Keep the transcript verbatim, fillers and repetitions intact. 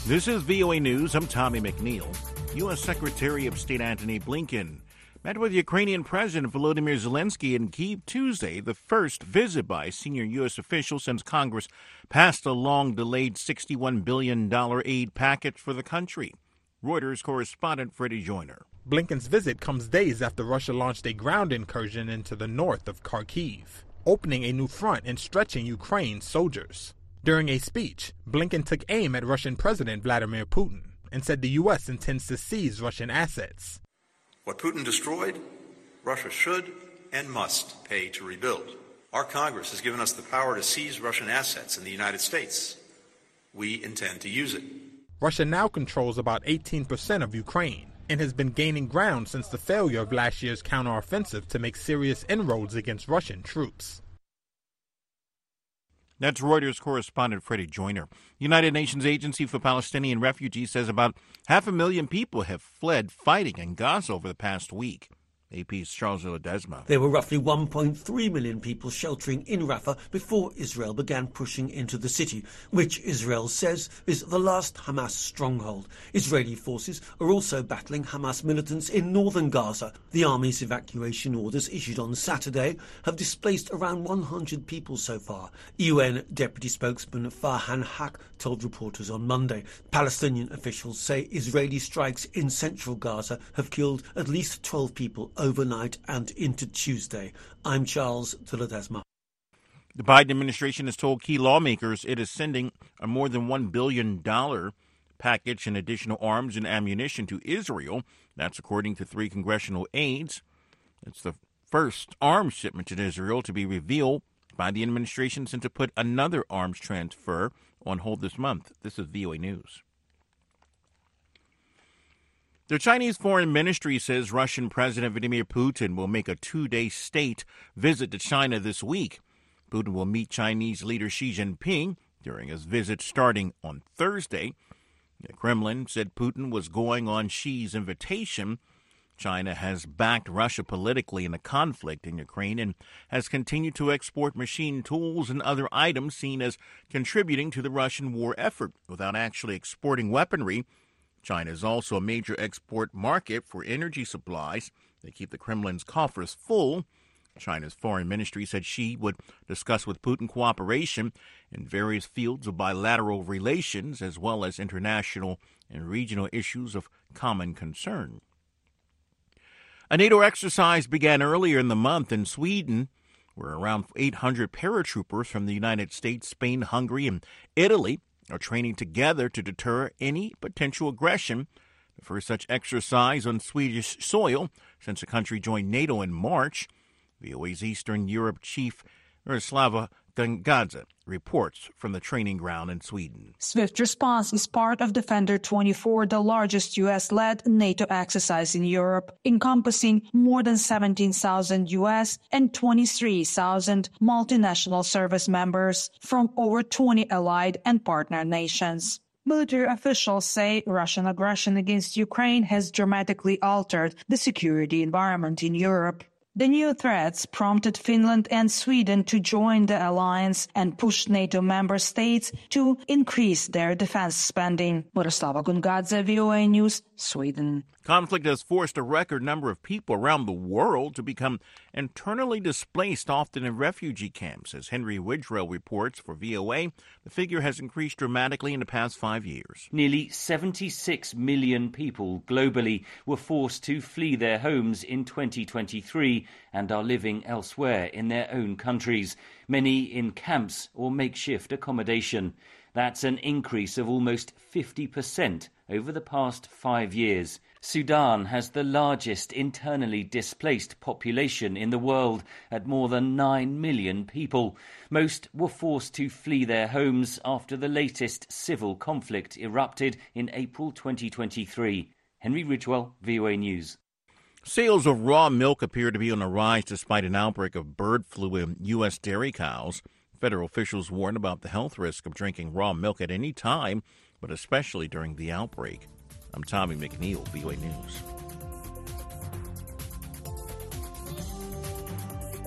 This is V O A News. I'm Tommy McNeil. U S. Secretary of State Antony Blinken met with Ukrainian President Volodymyr Zelensky in Kyiv Tuesday, the first visit by a senior U S official since Congress passed a long-delayed sixty-one billion dollars aid package for the country. Reuters correspondent Freddie Joyner. Blinken's visit comes days after Russia launched a ground incursion into the north of Kharkiv, opening a new front and stretching Ukraine's soldiers. During a speech, Blinken took aim at Russian President Vladimir Putin and said the U S intends to seize Russian assets. What Putin destroyed, Russia should and must pay to rebuild. Our Congress has given us the power to seize Russian assets in the United States. We intend to use it. Russia now controls about eighteen percent of Ukraine and has been gaining ground since the failure of last year's counteroffensive to make serious inroads against Russian troops. That's Reuters correspondent Freddie Joyner. United Nations Agency for Palestinian Refugees says about half a million people have fled fighting in Gaza over the past week. A P's Charles Ledesma. There were roughly one point three million people sheltering in Rafah before Israel began pushing into the city, which Israel says is the last Hamas stronghold. Israeli forces are also battling Hamas militants in northern Gaza. The army's evacuation orders issued on Saturday have displaced around one hundred people so far. U N Deputy Spokesman Farhan Haq told reporters on Monday. Palestinian officials say Israeli strikes in central Gaza have killed at least twelve people overnight and into Tuesday. I'm Charles Ledesma. The Biden administration has told key lawmakers it is sending a more than one billion dollars package in additional arms and ammunition to Israel. That's according to three congressional aides. It's the first arms shipment to Israel to be revealed by the administration since it put another arms transfer on hold this month. This is V O A News. The Chinese Foreign Ministry says Russian President Vladimir Putin will make a two-day state visit to China this week. Putin will meet Chinese leader Xi Jinping during his visit starting on Thursday. The Kremlin said Putin was going on Xi's invitation. China has backed Russia politically in the conflict in Ukraine and has continued to export machine tools and other items seen as contributing to the Russian war effort without actually exporting weaponry. China is also a major export market for energy supplies. They keep the Kremlin's coffers full. China's foreign ministry said Xi would discuss with Putin cooperation in various fields of bilateral relations as well as international and regional issues of common concern. A NATO exercise began earlier in the month in Sweden, where around eight hundred paratroopers from the United States, Spain, Hungary, and Italy are training together to deter any potential aggression. The first such exercise on Swedish soil since the country joined NATO in March. V O A's Eastern Europe chief Miroslava Gangadze reports from the training ground in Sweden. Swift response is part of Defender twenty-four, the largest U S-led NATO exercise in Europe, encompassing more than seventeen thousand U S and twenty-three thousand multinational service members from over twenty allied and partner nations. Military officials say Russian aggression against Ukraine has dramatically altered the security environment in Europe. The new threats prompted Finland and Sweden to join the alliance and pushed NATO member states to increase their defense spending. Miroslava Gangadze, V O A News, Sweden. Conflict has forced a record number of people around the world to become internally displaced, often in refugee camps. As Henry Widrell reports for V O A, the figure has increased dramatically in the past five years. Nearly seventy-six million people globally were forced to flee their homes in twenty twenty-three and are living elsewhere in their own countries, many in camps or makeshift accommodation. That's an increase of almost fifty percent over the past five years. Sudan has the largest internally displaced population in the world at more than nine million people. Most were forced to flee their homes after the latest civil conflict erupted in April twenty twenty-three. Henry Ridgewell, V O A News. Sales of raw milk appear to be on the rise despite an outbreak of bird flu in U S dairy cows. Federal officials warn about the health risk of drinking raw milk at any time, but especially during the outbreak. I'm Tommy McNeil, V O A News.